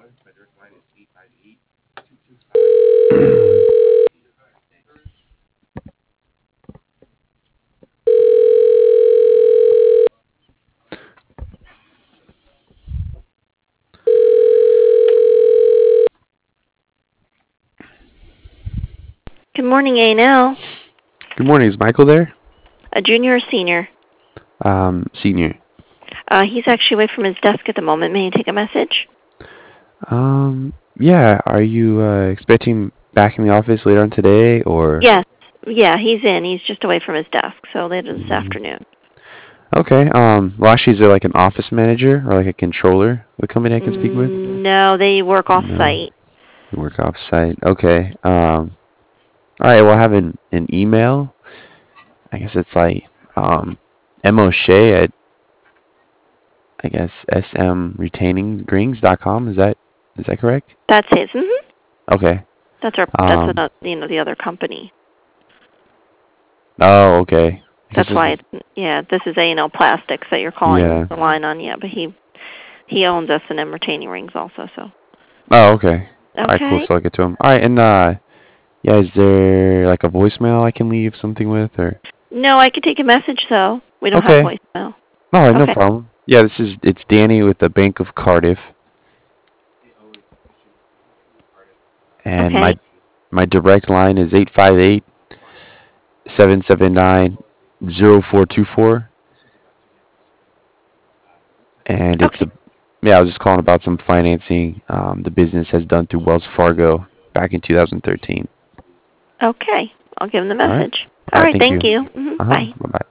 Good morning, A&L. Good morning. Is Michael there? A junior or senior? Senior. He's actually away from his desk at the moment. May I take a message? Yeah. Are you expecting back in the office later on today, or? Yes. Yeah, he's in. He's just away from his desk, so later this afternoon. Okay. Well, actually, is there like an office manager or like a controller of the company I can speak with? No, they work No. off-site. You work off site. Okay. All right. Well, I have an email. I guess it's like MOShay at I guess smretainingrings.com. Is that correct? That's his. Okay. That's another, the other company. Oh, okay. I guess That's this why is this is A&L Plastics that you're calling yeah. the line on, but he owns S&M Retaining Rings also, so. Oh, okay. All right, cool. Okay. So I'll get to him. All right, and yeah, is there like a voicemail I can leave something with, or? No, I could take a message though. We don't have Okay. voicemail. All right, no Okay. problem. Yeah, it's Danny with the Bank of Cardiff, and Okay. my direct line is 858-779-0424, and it's Okay. a yeah. I was just calling about some financing the business has done through Wells Fargo back in 2013. Okay. I'll give him the All right. message. All All right. right. Thank Thank you. you. Bye. Bye bye.